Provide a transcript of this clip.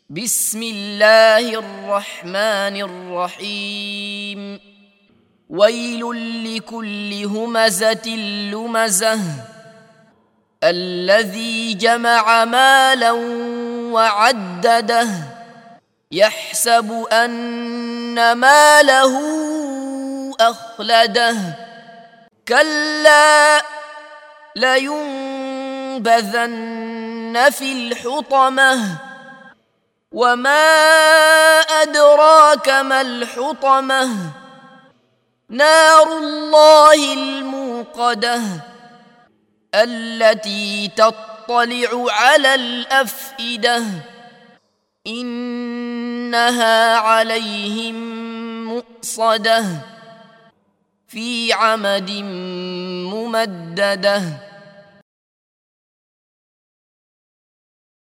بسم الله الرحمن الرحيم ويل لكل همزة لمزة الذي جمع مالا وعدده يحسب أن ماله أخلده كلا لينبذن في الحطمة وما أدراك ما الحطمة نار الله الموقدة التي تطلع على الأفئدة إنها عليهم مؤصدة في عمد ممددة